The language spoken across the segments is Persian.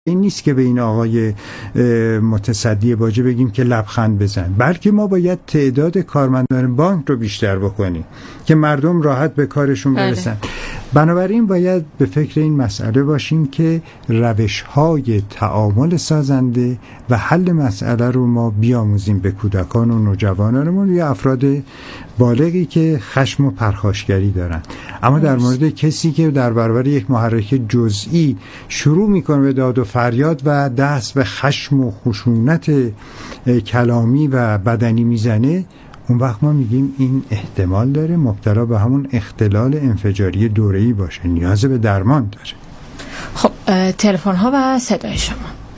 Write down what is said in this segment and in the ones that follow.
این نیست که به این آقای متصدی باجه بگیم که لبخند بزن، بلکه ما باید تعداد کارمندان بانک رو بیشتر بکنیم که مردم راحت به کارشون برسن. بنابراین باید به فکر این مسئله باشیم که روش‌های تعامل سازنده و حل مسئله رو ما بیاموزیم به کودکان و نوجوانانمون یا افراد بالغی که خشم و پرخاشگری دارن. اما در مورد کسی که در برابر یک محرک جزئی شروع میکنه به داد و فریاد و دست به خشم و خشونت کلامی و بدنی میزنه، اون وقت ما میگیم این احتمال داره مبتلا به همون اختلال انفجاری دوره‌ای باشه، نیاز به درمان داره. خب تلفن ها و صدای شما.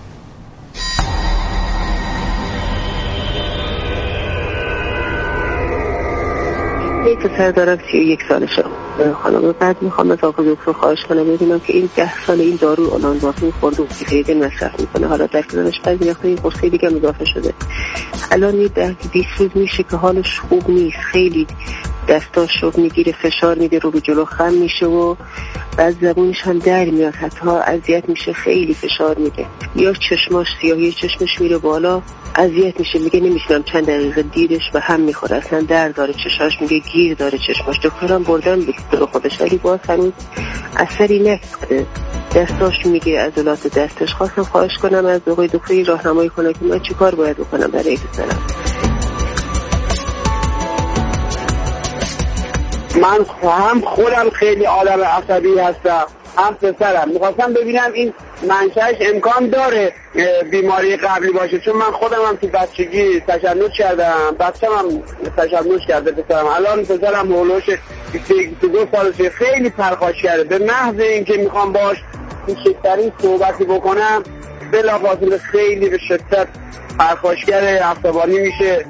یک پسر دارم 31 سالشه خانم. بعد میخوام از آقای دکتر خواهش کنم ببینم که این 10 سال این دارو اولانزاپین خورده و خیلی مصرف میکنه، حالا در کنارش بعضی وقتا این قرصه دیگه اضافه شده. الان یه 10-20 روز میشه که حالش خوب نیست، خیلی دستاش رو میگیره، فشار میده، رو به جلو خم میشه و بعد زبونش هم در میاد، حتی اذیت میشه، خیلی فشار میده، یا چشماش سیاهی چشمش میره بالا، اذیت میشه، میگه نمیشونم چند دقیقه دیرش به هم میخوره، اصلا درد داره چشاش، میگه گیر داره چشماش. دکترم بردم به خودش ولی باز هنوز اثری نکرده، دستاش میگه عضلات دستش. خواستم خواهش کنم از آقای دکتر راهنمایی کنه که من چیکار باید بکنم برای پسرم. من خودم خیلی آدم عصبی هستم، هم پسرم. میخواستم ببینم این منشأش امکان داره بیماری قبلی باشه، چون من خودم هم تو بچگی تشنج کردم، بچه‌م هم تشنج کرده پسرم. الان پسرم هولوش 22 سالشه، خیلی پرخاشگره. به محض اینکه میخوام باش کوچکترین صحبتی بکنم بلافاصله خیلی به شدت پرخاشگر، عصبانی میشه.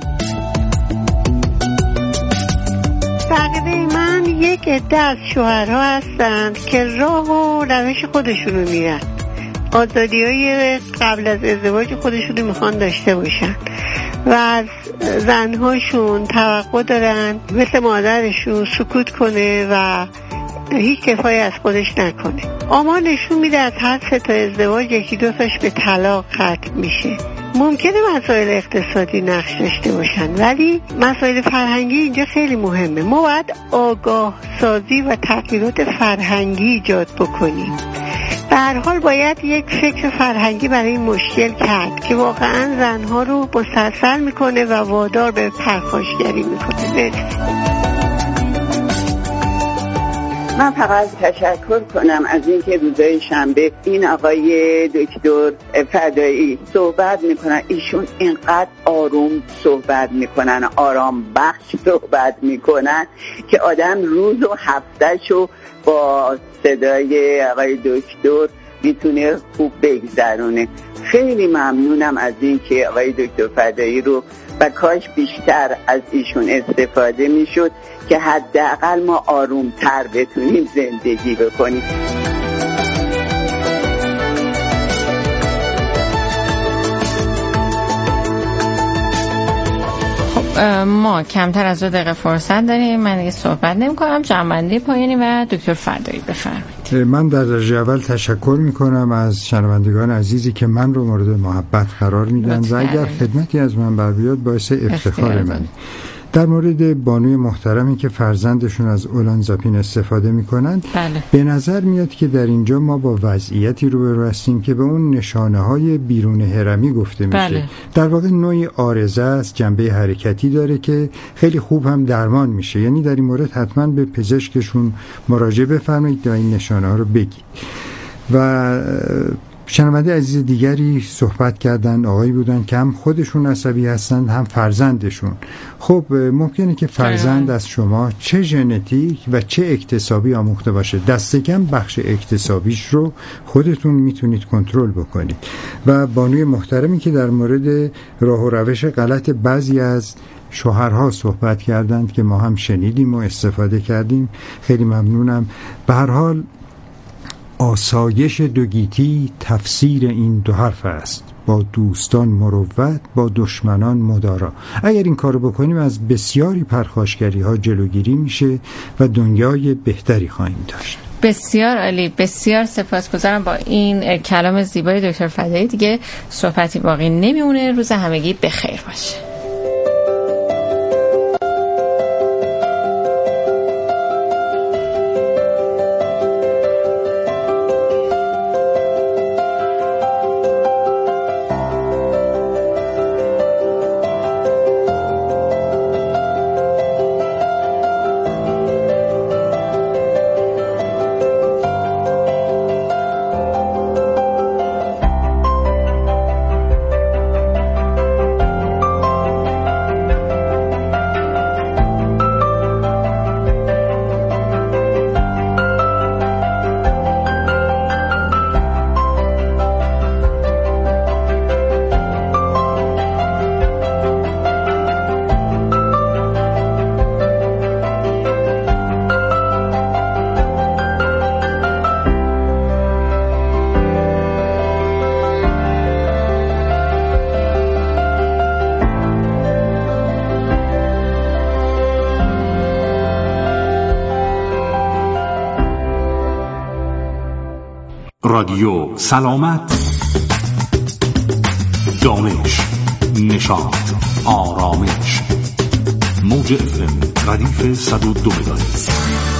بقیه من یک عده از شوهرها هستند که راه و روش خودشونو میرن، آزادی‌های قبل از ازدواج خودشونو میخوان داشته باشن و از زنهاشون توقع دارن مثل مادرشون سکوت کنه و هیچ دفاعی از خودش نکنه. آمار نشون میده از هر 3 تا ازدواج 1-2 تاش به طلاق ختم میشه. ممکنه مسائل اقتصادی نقش داشته باشن ولی مسائل فرهنگی اینجا خیلی مهمه. ما باید آگاه سازی و تغییرات فرهنگی ایجاد بکنیم. به هر حال باید یک فکر فرهنگی برای این مشکل کرد که واقعا زنها رو مسلسل میکنه و وادار به پرخاشگری میکنه. من فقط تشکر کنم از اینکه روزهای شنبه این آقای دکتر فدایی صحبت میکنن. ایشون اینقدر آروم صحبت میکنن، آرام بخش صحبت میکنن که آدم روز و هفتهشو با صدای آقای دکتر میتونه خوب بگذرونه. خیلی ممنونم از اینکه آقای دکتر فدایی رو و کاش بیشتر از ایشون استفاده میشد که حداقل ما آرومتر بتونیم زندگی بکنیم. خب ما کمتر از 2 دقیقه فرصت داریم، من دیگه صحبت نمی کنم، جنبندی پایانی و دکتر فدایی بفرمایید. من در درجه اول تشکر میکنم از شنوندگان عزیزی که من رو مورد محبت قرار میدن و اگر خدمتی از من بر بیاد باعث افتخار منه. در مورد بانوی محترمی که فرزندشون از اولانزاپین استفاده میکنن، به نظر میاد که در اینجا ما با وضعیتی روبرو هستیم که به اون نشانه های بیرون هرمی گفته میشه. در واقع نوعی عارضه است، جنبه حرکتی داره که خیلی خوب هم درمان میشه. یعنی در این مورد حتما به پزشکشون مراجعه بفرمایید و این نشانه ها رو بگید. و شنونده عزیز دیگری صحبت کردن، آقایی بودن که هم خودشون عصبی هستن هم فرزندشون. خب ممکنه که فرزند از شما چه ژنتیک و چه اکتسابی آموخته باشه، دست کم بخش اکتسابیش رو خودتون میتونید کنترل بکنید. و بانوی محترمی که در مورد راه و روش غلط بعضی از شوهرها صحبت کردند که ما هم شنیدیم و استفاده کردیم، خیلی ممنونم. به هر حال آسایش دوگیتی تفسیر این 2 حرف است: با دوستان مروت، با دشمنان مدارا. اگر این کارو بکنیم از بسیاری پرخاشگری ها جلوگیری میشه و دنیای بهتری خواهیم داشت. بسیار عالی، بسیار سپاسگزارم. با این کلام زیبای دکتر فدایی دیگه صحبتی باقی نمیمونه. روز همگی بخیر باشه. رادیو سلامت، دانش، نشاط، آرامش. موج FM ردیف 102 مگاهرتز.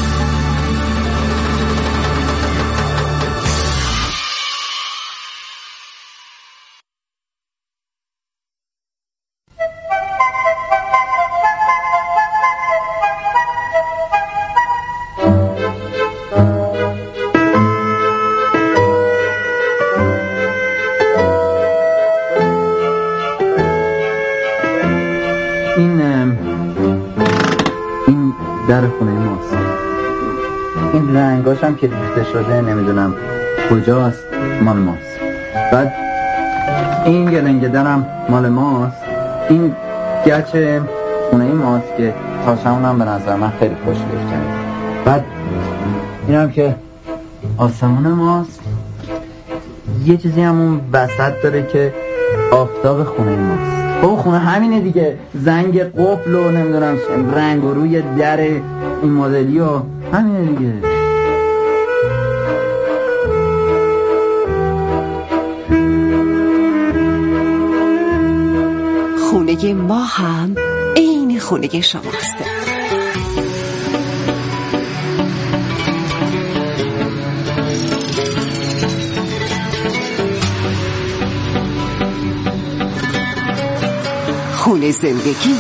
در خونه ماست. این رنگاش هم که ریخته شده نمیدونم کجاست، مال ماست. بعد این گلنگه درم مال ماست. این گچ خونه ماست که تاشمون هم به نظر من خیلی خوشگل کرد. بعد این هم که آسمون ماست. یه چیزی هم اون وسط داره که آفتاب خونه ماست. خب خونه همینه دیگه، زنگ قفل و نمیدونم رنگ و روی در این مدلی و همینه دیگه. خونه ما هم عین خونه شماست. خونه زندگی.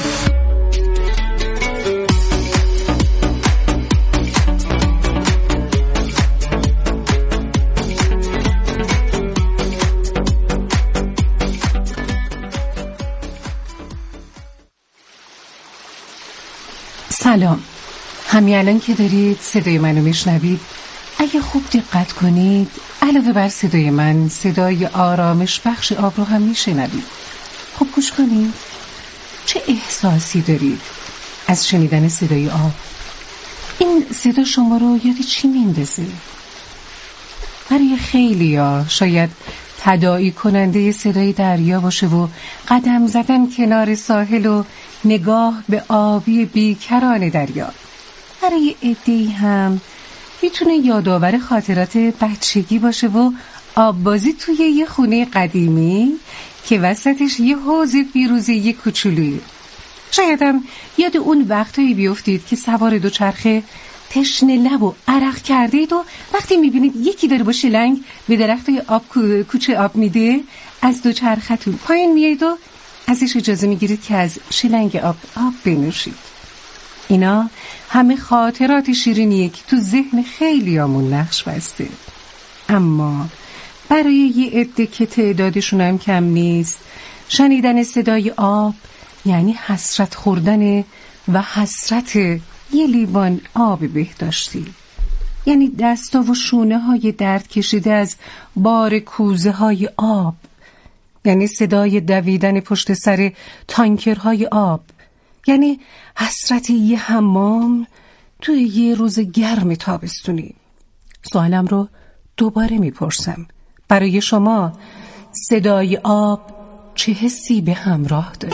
سلام. همین الان که دارید صدای منو میشنوید، اگه خوب دقت کنید علاوه بر صدای من صدای آرامش بخش آب رو هم میشنوید. خب گوش کنید. چه احساسی دارید از شنیدن صدای آب؟ این صدا شما رو یاد چی میندازه؟ برای خیلیا شاید تداعی کننده صدای دریا باشه و قدم زدن کنار ساحل و نگاه به آبی بیکران دریا. برای عده‌ای هم میتونه یادآور خاطرات بچگی باشه و آببازی توی یه خونه قدیمی که وسطش یه حوض فیروزه‌ای کوچولویی. شاید هم یاد اون وقتایی بیفتید که سوار دوچرخه تشنه لب و عرق کردید و وقتی میبینید یکی داره با شلنگ به درختای آب کوچه آب میده، از دوچرختون پایین میایید و ازش اجازه میگیرید که از شلنگ آب بنوشید. اینا همه خاطرات شیرینیه که تو ذهن خیلیامون نقش بسته. اما برای یه عده که تعدادشون هم کم نیست، شنیدن صدای آب یعنی حسرت خوردن و حسرت یه لیوان آب بهداشتی. یعنی دستا و شونه های درد کشیده از بار کوزه های آب. یعنی صدای دویدن پشت سر تانکرهای آب. یعنی حسرت یه حمام توی یه روز گرم تابستونی. سوالم رو دوباره میپرسم. برای شما صدای آب چه حسی به همراه داره؟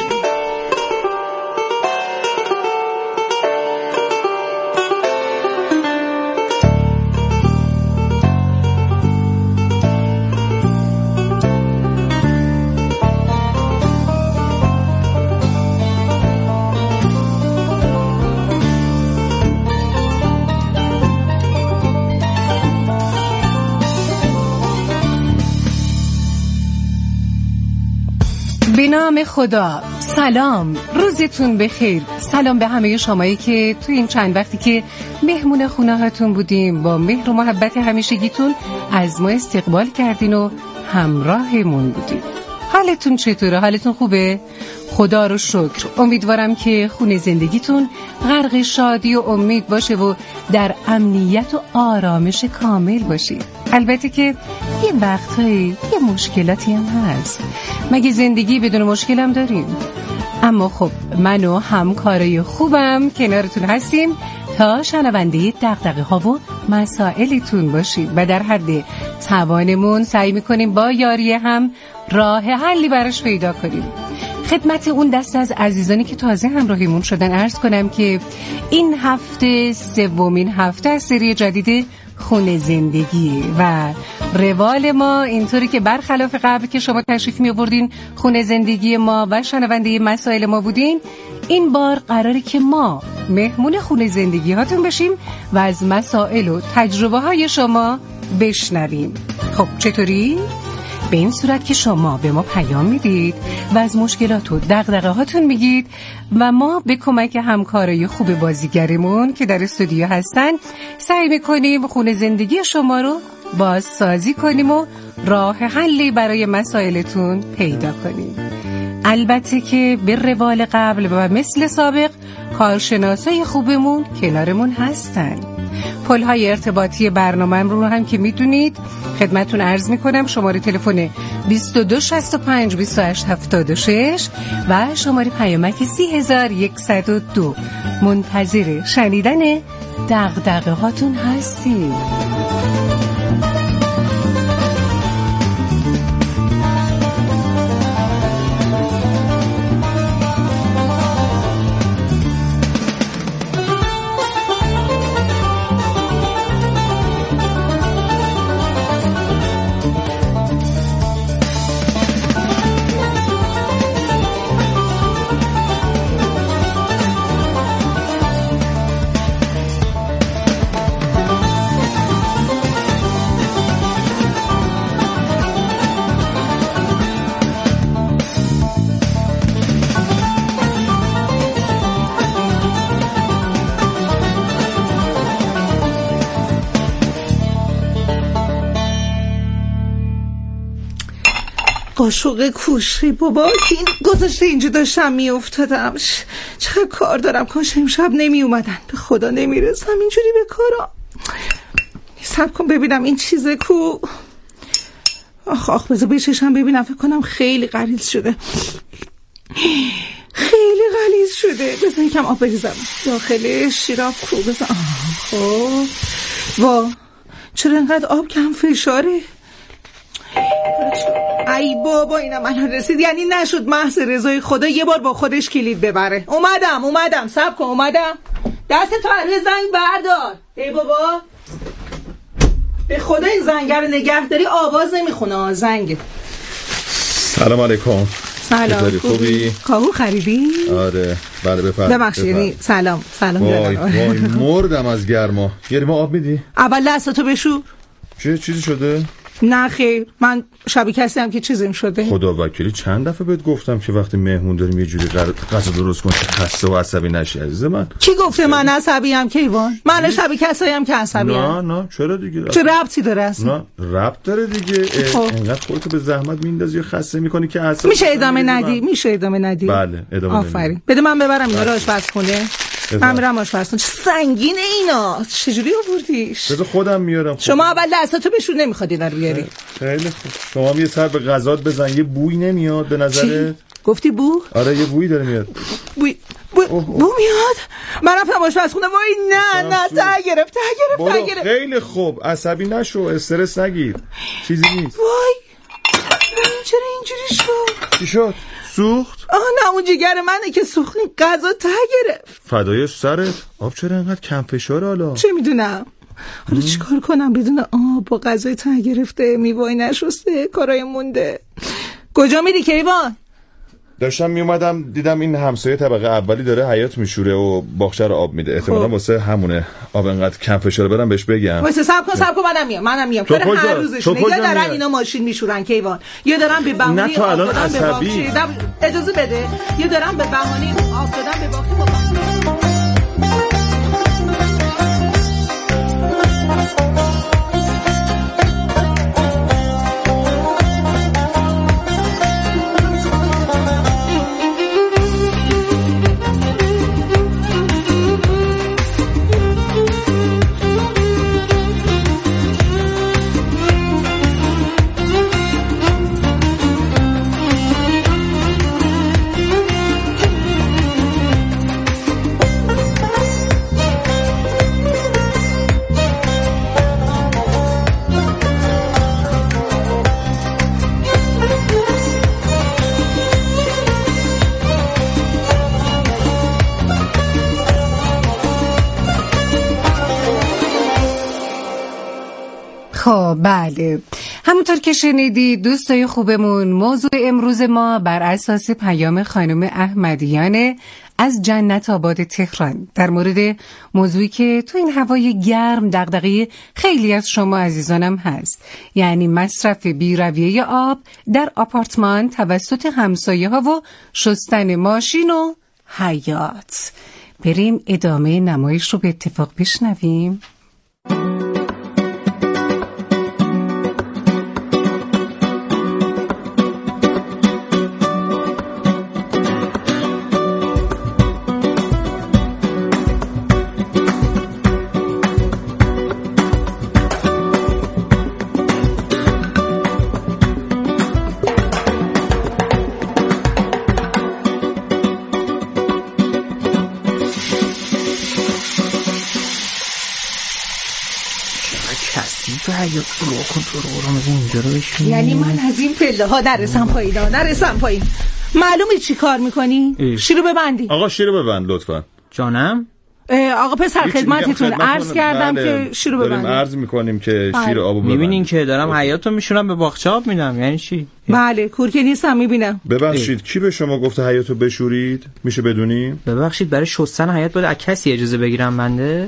به نام خدا. سلام، روزتون بخیر. سلام به همه شمایی که تو این چند وقتی که مهمون خونه هاتون بودیم با مهر و محبت همیشگیتون از ما استقبال کردین و همراهمون بودین. حالتون چطوره؟ حالتون خوبه؟ خدا رو شکر. امیدوارم که خونه زندگیتون غرق شادی و امید باشه و در امنیت و آرامش کامل باشید. البته که یه وقتایی یه مشکلاتی هم هست. مگه زندگی بدون مشکل هم داریم؟ اما خب من و همکارای خوبم کنارتون هستیم تا شنونده دغدغه ها و مسائلتون باشید و در حد توانمون سعی میکنیم با یاری هم راه حلی براش پیدا کنیم. خدمت اون دست از عزیزانی که تازه همراهیمون شدن عرض کنم که این هفته سومین هفته از سری جدید خونه زندگی و روال ما اینطوری که برخلاف قبل که شما تشریف می آوردین خونه زندگی ما و شنونده مسائل ما بودین، این بار قراره که ما مهمون خونه زندگی هاتون بشیم و از مسائل و تجربه های شما بشنویم. خب چطوری؟ به این صورت که شما به ما پیام میدید و از مشکلات و دغدغه هاتون میگید و ما به کمک همکارای خوب بازیگرمون که در استودیو هستن سعی میکنیم خونه زندگی شما رو بازسازی کنیم و راه حلی برای مسائلتون پیدا کنیم. البته که به روال قبل و مثل سابق کارشناسای خوبمون کنارمون هستن. پل‌های ارتباطی برنامه رو هم که میدونید خدمتون عرض میکنم. شماره تلفن 2265 2876 و شماره پیامک 3102. منتظر شنیدن دغدغه هاتون هستیم. قاشق کوشی بابا که این گذاشته اینجا داشتم میافتادم. چقدر کار دارم، کاش امشب نمی اومدن. به خدا نمیرسم اینجوری به کارا. صبر کن ببینم این چیزه کو. آخ بذار بچشم ببینم. فکر کنم خیلی غلیظ شده. خیلی غلیظ شده. بذار یکم آب بریزم داخلش. شیراب کو بذار. خب وا چرا انقدر آب کم فشاره؟ ای بابا اینم الان رسید. یعنی نشد محض رضای خدا یه بار با خودش کلید ببره. اومدم صبر کن اومدم. دست تو از زنگ بردار. ای بابا به خدا این زنگ رو نگهداری آواز نمیخونه. زنگ. سلام علیکم. سلام. خوبی؟ کاهو خریدی؟ آره بله بفرمایید. ببخشید یعنی سلام. وای مردم از گرما. یه لیوان آب میدی؟ اول دستاتو بشور. چیزی شده؟ نه خیر، من شبیه کسی هم که چیزیم شده. خدا وکیلی چند دفعه بهت گفتم که وقتی مهمون داریم یه جوری غذا درست کن که خسته و عصبی نشی عزیز من. کی گفته من عصبی ام کیوان؟ من شبیه کسایی هم که عصبی ام. نه چرا دیگه؟ چه ربطی داره اصلا؟ نه ربط داره دیگه. اینقدر خودتو به زحمت میندازی و خسته میکنی که عصبی. میشه ادامه ندی؟ بله ادامه. آفرین. بده من ببرم اینا رو آشپزخونه. من میرم آشپزخونه. چه سنگینه اینا. چجوری آوردیش؟ بذار خودم میارم. شما اول دستاتو بشور نمیخواد اینا رو بیاری. خیلی خوب. شما یه سر به غذات بزن. یه بوی نمیاد به نظرت؟ گفتی بو؟ آره یه بوی داره میاد. بو میاد؟ من رفتم آشپزخونه. وای نه ته گرفت. خیلی خوب عصبی نشو، استرس نگیر، چیزی نیست. وای چرا اینجوری شد؟ چی شد؟ سوخت؟ نه اون جگر منه که سوخت. غذا ته گرفت. فدای سرت. آب چرا انقدر کم فشاره حالا؟ چه میدونم. حالا چیکار کنم بدون آب؟ با غذای ته گرفته، میوه‌ای نشسته، کارای مونده. کجا میری کیوان؟ داشتم میومدم دیدم این همسایه طبقه اولی داره حیاط میشوره و باغچه رو آب میده. احتمالاً واسه همونه آب انقدر کم فشار برم بهش بگم. واسه صبر کن منم میام. کار هر روزشونه. یا دارن اینا ماشین میشورن کیوان، یا دارن به بهونه نه تو الان عصبی. اجازه بده. یا دارن به بهونه آب دادن به باغچه. خب بله، همونطور که شنیدید دوستای خوبمون، موضوع امروز ما بر اساس پیام خانم احمدیان از جنت آباد تهران در مورد موضوعی که تو این هوای گرم دغدغه خیلی از شما عزیزانم هست، یعنی مصرف بی‌رویه آب در آپارتمان توسط همسایه ها و شستن ماشین و حیاط. بریم ادامه نمایش رو به اتفاق بشنویم. یعنی من از این پله ها نرسم پایین. معلومه چی کار میکنی؟ شیرو ببندی. آقا شیرو ببند لطفا. جانم؟ آقا پسر خدمتتون عرض کردم که شیرو ببندی. داریم عرض میکنیم که شیر آبو ببند. میبینین که دارم حیاطو میشونم به باغچه آب میدم، یعنی چی؟ بله کورکه نیستم میبینم. ببخشید کی به شما گفته حیاطو بشورید؟ میشه بدونیم؟ ببخشید برای شستن حیاط باید از کسی اجازه بگیرم بنده؟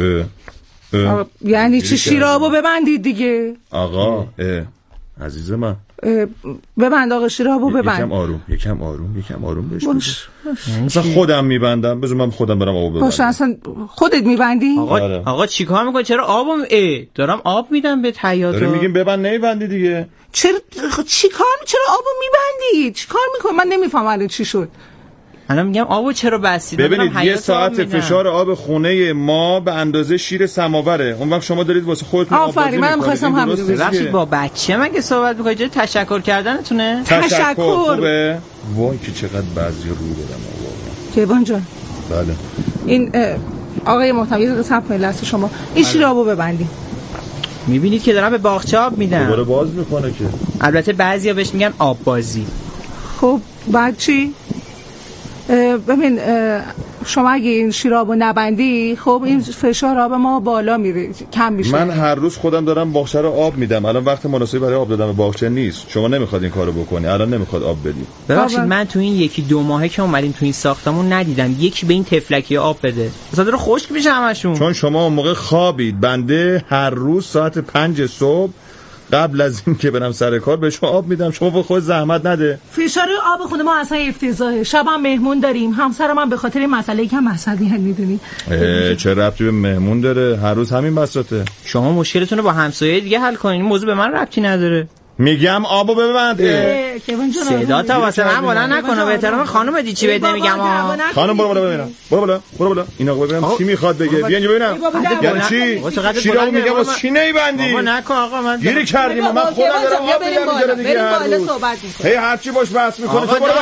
یعنی چی شیر آبو ببندید دیگه؟ آقا عزیز من ببند آقا شیر آبو ببند. یکم آروم بهش مثلا خودم میبندم. بذار من خودم برم آبو ببندم. باشه اصلا خودت میبندی؟ آقا چیکار میکنی؟ چرا آبو دارم آب میدم به حیاطو. داریم میگیم ببند نمیبندی دیگه. چرا آبو میبندی؟ چیکار میکنی؟ من نمیفهمم الان چی شد. الان میگم آبو چرا بستید؟ ببینید یه ساعت فشار آب خونه ما به اندازه شیر سماوره. اون وقت شما دارید واسه خودتون آب بازی میکنید. من خواستم همین رو ببخشید با بچه مگه صحبت میکنید؟ چه تشکر کردنتونه؟ تشکر خوبه. وای که چقدر بعضی رو دادم واقعا. کیوان جان بله این آقای محترم یه صبر کنید لحظه شما این شیر آبو ببندید. میبینید که دارم به باغچه آب میدم. دوباره باز میکنه که. البته بعضیا بهش میگن آب بازی. خب بعد چی؟ ببین شما اگه این شیرابو نبندی خب این فشار آب ما بالا میره، کم میشه. من هر روز خودم دارم باغچه رو آب میدم. الان وقت مناسبی برای آب دادن به باغچه نیست. شما نمیخواد این کارو بکنی. الان نمیخواد آب بدی. ببخشید من تو این 1-2 ماهه که اومدیم تو این ساختمون ندیدم یکی به این تفلکی آب بده. اصلا داره خشک میشه همشون. چون شما اون موقع خوابید. بنده هر روز ساعت 5 صبح قبل از این که برم سر کار به شما آب میدم. شما به خود زحمت نده. فشار آب خونه ما اصلا افتضاحه. شبم مهمون داریم. همسرم من به خاطر این مسئله یکم عصبی میدونی. چه ربطی به مهمون داره؟ هر روز همین بساطه. شما مشکلتون رو با همسایه دیگه حل کنین. این موضوع به من ربطی نداره. میگم آبو ببند. صدا تا واسه من بلند نکنه. به احترام خانم دی چی بهت نمیگم. خانم برو ببینم. برو بالا. این آقا ببینم چی میخواد بگه. بیا اینجا ببینم. یعنی چی؟ شیرابو میگم واسه چی نمیبندی؟ آقا نکن آقا من گیری کردیم. من خودم دارم آب میدم اینجا دیگه. هر روز هی هر چی باش بحث میکنه. تو برو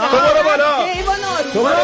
بالا.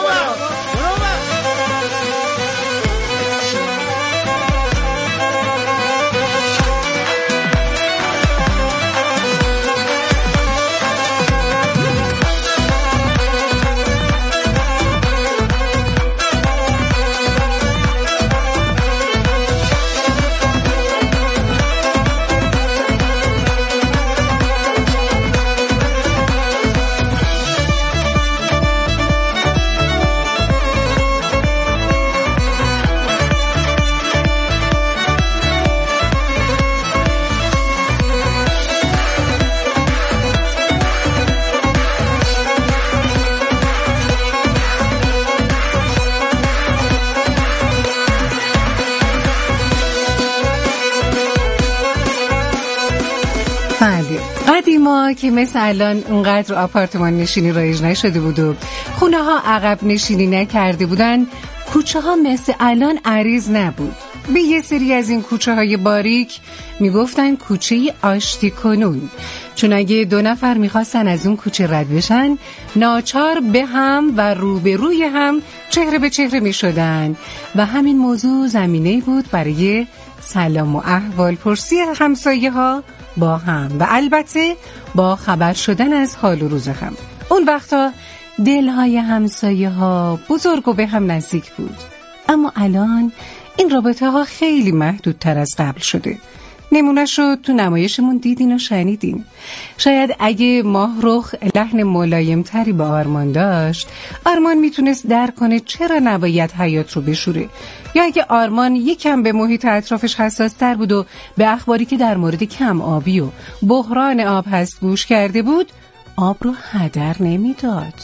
ما که مثل الان اونقدر آپارتمان نشینی رایج نشده بود و خونه ها عقب نشینی نکرده بودن، کوچه ها مثل الان عریض نبود. به یه سری از این کوچه های باریک میگفتن کوچه آشتی کنون، چون اگه 2 نفر میخواستن از اون کوچه رد بشن ناچار به هم و روبروی هم چهره به چهره میشدن و همین موضوع زمینه بود برای سلام و احوال پرسی همسایه ها با هم و البته با خبر شدن از حال و روز هم. اون وقتا دلهای همسایه ها بزرگ و به هم نزدیک بود، اما الان این رابطه ها خیلی محدودتر از قبل شده. نمونه‌ش رو تو نمایشمون دیدین و شنیدین. شاید اگه ماهرخ لحن ملایمتری با آرمان داشت، آرمان میتونست درک کنه چرا نباید حیات رو بشوره، یا اگه آرمان یکم به محیط اطرافش حساس تر بود و به اخباری که در مورد کم آبی و بحران آب هست گوش کرده بود، آب رو هدر نمیداد.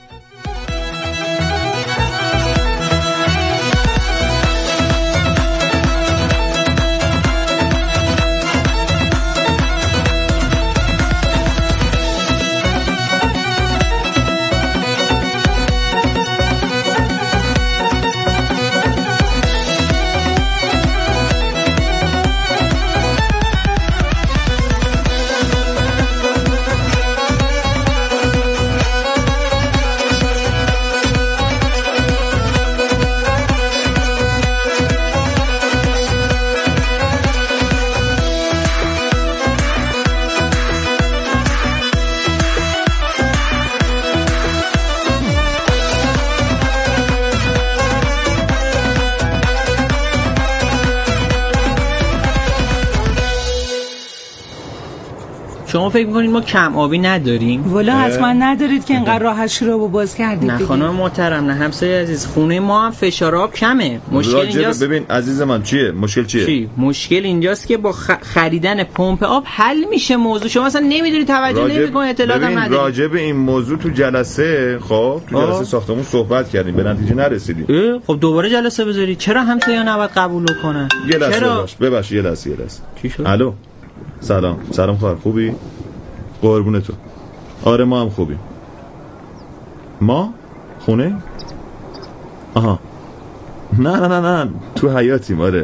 شما فکر می‌کنید ما کم آبی نداریم؟ والا حتما ندارید که اینقدر راحت شروع باز کردید. نه خانم محترم، نه همسایه عزیز، خونه ما هم فشار آب کمه. مشکل اینجاست. ببین عزیز من چیه؟ مشکل چیه؟ مشکل اینجاست که با خریدن پمپ آب حل میشه موضوع. شما اصلا نمیدونید، توجه نمی‌کنید، اطلاعات هم ندارید. راجع به این موضوع تو جلسه جلسه ساختمون صحبت کردیم، به نتیجه نرسیدیم. خب دوباره جلسه بذارید. چرا همسایه‌ها نباید قبول کنن؟ یه لحظه ببخشید، یه لحظه. چی شد؟ الو. سلام خواهر، خوبی؟ قربون تو. آره ما هم خوبیم. ما؟ خونه؟ آها. نه تو حیاتیم. آره.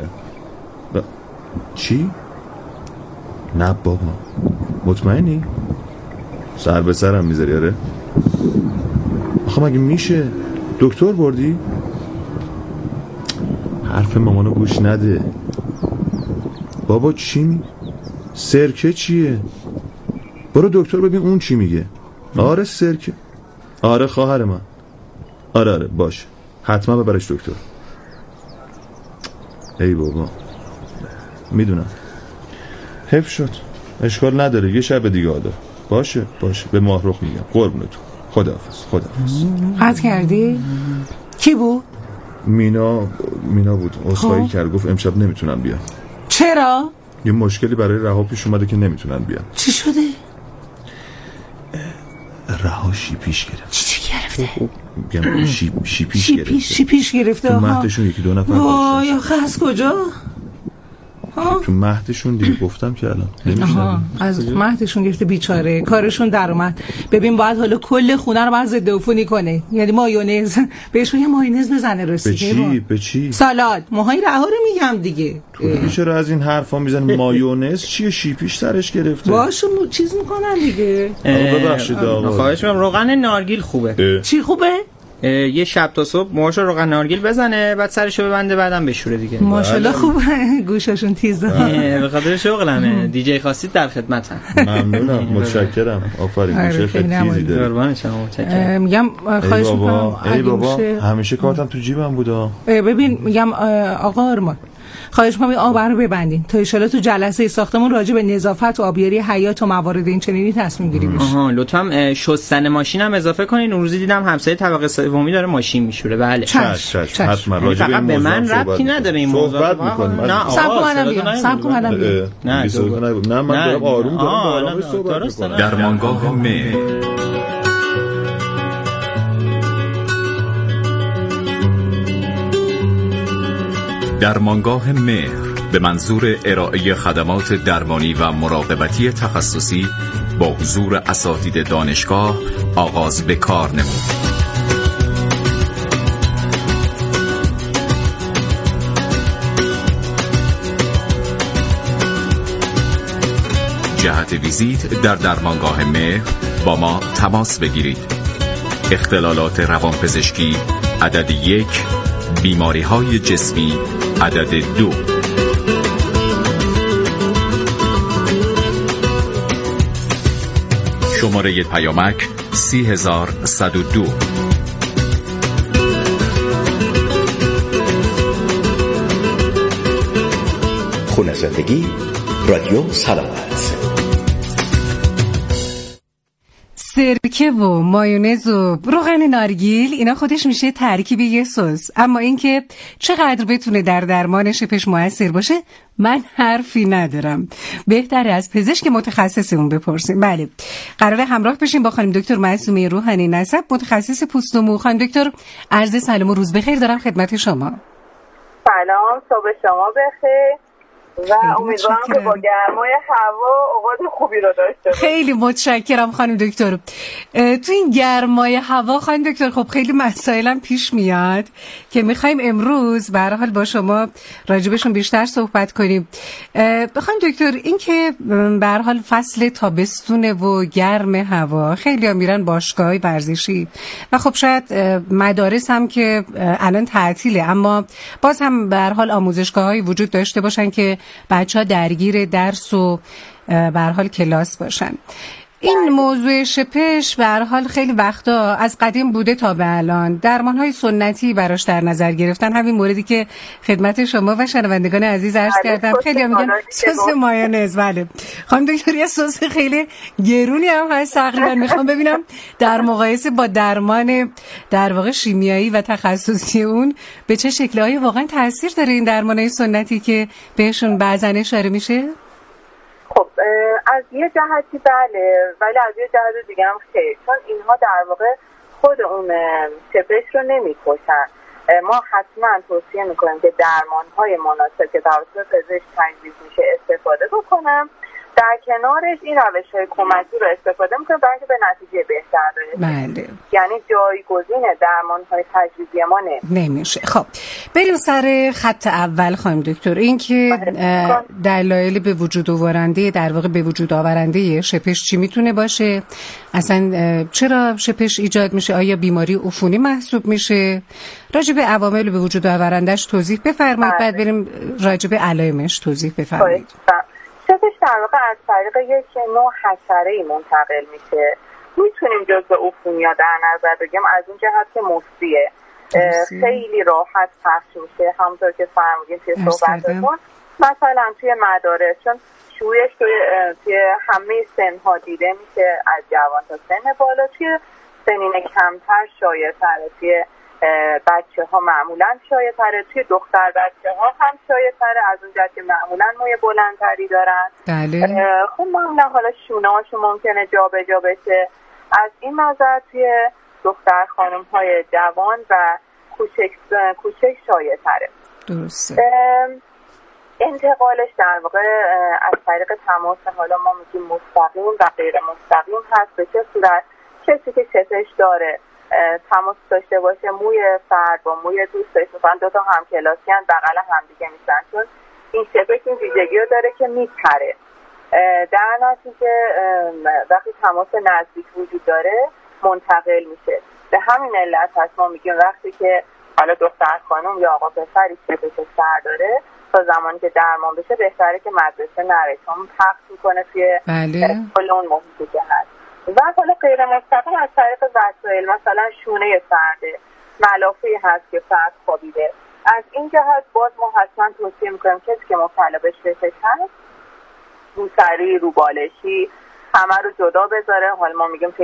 چی؟ نه بابا، مطمئنی؟ سر به سرم میذاری؟ آره. آخه مگه میشه؟ دکتر بردی؟ حرف مامانو گوش نده بابا. چی سرکه چیه؟ برو دکتر ببین اون چی میگه. آره سرکه. آره خواهر من. آره باشه، حتما ببرش دکتر. ای بابا میدونم، حیف شد. اشکال نداره، یه شب دیگه آده. باشه به ماهرخ میگم. قربونتون. خداحافظ. قطع کردی؟ کی بود؟ مینا بود. عذرخواهی کرد، گفت امشب نمیتونم بیام. چرا؟ یه مشکلی برای رها پیش اومده که نمیتونن بیان. چی شده؟ رها شیپیش گرفت. چی گرفته؟ میگم شیپیش گرفته. تو مهدشون 1-2 نفر وای آخه از کجا؟ تو مهدشون دیگه گفتم که الان نمیشنم. از مهدشون گرفته، بیچاره کارشون در اومد. ببین باید حالا کل خونه رو باید ضد عفونی کنه، یعنی مایونز بهش میگه مایونز بزنه. راستی به چی؟ سالاد. موهای رها رو میگم دیگه. تو چرا از این حرفا میزنی؟ مایونز چیه؟ شیپیش سرش گرفته. باشه چیز میکنن دیگه. ببخشید آقا. خواهش می‌کنم روغن نارگیل خوبه. چی خوبه؟ یه شب تا صبح موهاشو روغن نارگیل بزنه، بعد سرشو ببنده، بعدم بشوره دیگه. ماشاءالله خوبه. گوشاشون تیزه. به خاطر شغلمه. دیجی خواستید در خدمتم. ممنونم، متشکرم. آفرین. گوشه خیلی تیزی داره. قربان شما، متشکرم. میگم خواهش می‌کنم. ای بابا همیشه کارتم تو جیبم بودا. ببین میگم آقا آرمان، خواهش می‌کنم این آب رو ببندین تا ان شاءالله تو جلسه ساختمون راجع به نظافت و آبیاری حیات و موارد این چنینی تصمیم گیری بشه. لطفاً شستن ماشین هم اضافه کنین. اون روزی دیدم همسایه طبقه سومی داره ماشین میشوره. بله چشم. حتما راجع به این موضوع به من ربطی نداره این موضوع. صحبت می‌کنیم. نه سب کنم نه من دارم آروم صحبت می‌کنم. درمانگاه مهر. درمانگاه مهر به منظور ارائه خدمات درمانی و مراقبتی تخصصی با حضور اساتید دانشگاه آغاز به کار نمود. جهت ویزیت در درمانگاه مهر با ما تماس بگیرید. اختلالات روانپزشکی عدد 1، بیماری‌های جسمی عدد 2. شماره پیامک 30102. خونه زندگی، رادیو سلامت. سرکه و مایونز و روغن نارگیل اینا خودش میشه ترکیب یه سس، اما اینکه چقدر بتونه در درمان شپش موثر باشه من حرفی ندارم. بهتره از پزشک متخصصمون بپرسیم. بله، قراره همراه بشیم با خانم دکتر معصومه روحانی نسب، متخصص پوست و مو. خانم دکتر عرض سلام و روز بخیر دارم خدمت شما. سلام، صبح شما بخیر و امیدوارم که با گرمای هوا اوقات خوبی رو داشته باشید. خیلی متشکرم خانم دکتر. تو این گرمای هوا خانم دکتر خب خیلی مسائلم پیش میاد که میخوایم امروز به هر حال با شما راجبشون بیشتر صحبت کنیم. خانم دکتر این که به هر حال فصل تابستونه و گرم هوا، خیلی ها میرن باشگاه‌های ورزشی و خب شاید مدارس هم که الان تعطیله، اما باز هم به هر حال آموزشگاه‌هایی وجود داشته باشن که بچه‌ها درگیر درس و به هر حال کلاس باشن. این موضوع شپش به هر حال خیلی وقتا از قدیم بوده تا به الان درمان‌های سنتی براش در نظر گرفتن. همین موردی که خدمت شما و شنوندگان عزیز عرض کردم. خیلی میگن سس مایونز. بله خانم دکتر یه سس خیلی گرونی هم هست تقریبا. میخوام ببینم در مقایسه با درمان در واقع شیمیایی و تخصصی اون به چه شکل‌های واقعا تاثیر داره این درمان‌های سنتی که بهشون بعضا اشاره میشه؟ خب از یه جهتی بله، ولی از یه جهت دیگه هم خیر، چون اینها در واقع خود اون شپش رو نمی‌کشن. ما حتما توصیه میکنیم که درمان‌های مناسب که توسط پزشک تجویز میشه استفاده بکنم. در کنارش این روش‌های کمکی رو استفاده میکنیم برای اینکه به نتیجه بهتر برسیم. بله. یعنی جایگزین درمان‌های تجویزی ما نمیشه. خب بریم سر خط اول خانم دکتر. این که دلایل به وجود آورنده در واقع به وجود آورنده شپش چی میتونه باشه؟ اصلا چرا شپش ایجاد میشه؟ آیا بیماری عفونی محسوب میشه؟ راجع به عوامل به وجود آورندهش توضیح بفرمایید. بعد بریم راجع به علائمش توضیح بفرمایید. شپش در واقع از طریق یک نوع حشره‌ای منتقل میشه. میتونیم جزء عفونی‌ها در نظر بگیم از اون جهت که مفیده، خیلی راحت پخش میشه. همونطور که فرمودین توی صحبتتون، مثلا توی مدارس چون شویش توی همه سن‌ها دیده میشه، از جوان تا سن بالا. توی سنین کمتر شایع‌تره، توی بچه‌ها معمولاً شایع‌تره، توی دختر بچه‌ها هم شایع‌تره از اون جهت که معمولاً موی بلندتری دارن. بله. خب معمولاً حالا شونه‌هاشون ممکنه جابجا بشه. از این نظر توی دختر خانم‌های جوان و کوچک شایع‌تره. درسته. انتقالش در واقع از طریق تماس، حالا ما میگیم مستقیم و غیر مستقیم هست. به چه صورت؟ کسی که شپش داره تماس داشته باشه، موی فرد با موی دوستش، مثلا دو تا همکلاسی ان بغل همدیگه میشن، چون این شپش این ویژگی رو داره که میپره. در نتیجه وقتی تماس نزدیک وجود داره منتقل میشه. به همین علت هست ما میگیم وقتی که حالا دختر خانم یا آقا پسری شپش سر داره، تا زمانی که درمان بشه بهتره که مدرسه نره، چون پخش میکنه توی کل اون محیطی که هست. و حالا غیر مستقیم از طریق وسایل، مثلا شونه فرده، ملافه‌ای هست که فرد خوابیده. از این جهت باز ما حتما توصیه میکنیم کسی که مبتلا به شپش هست روسری، روبالشی همه رو جدا بذاره. حالا ما میگیم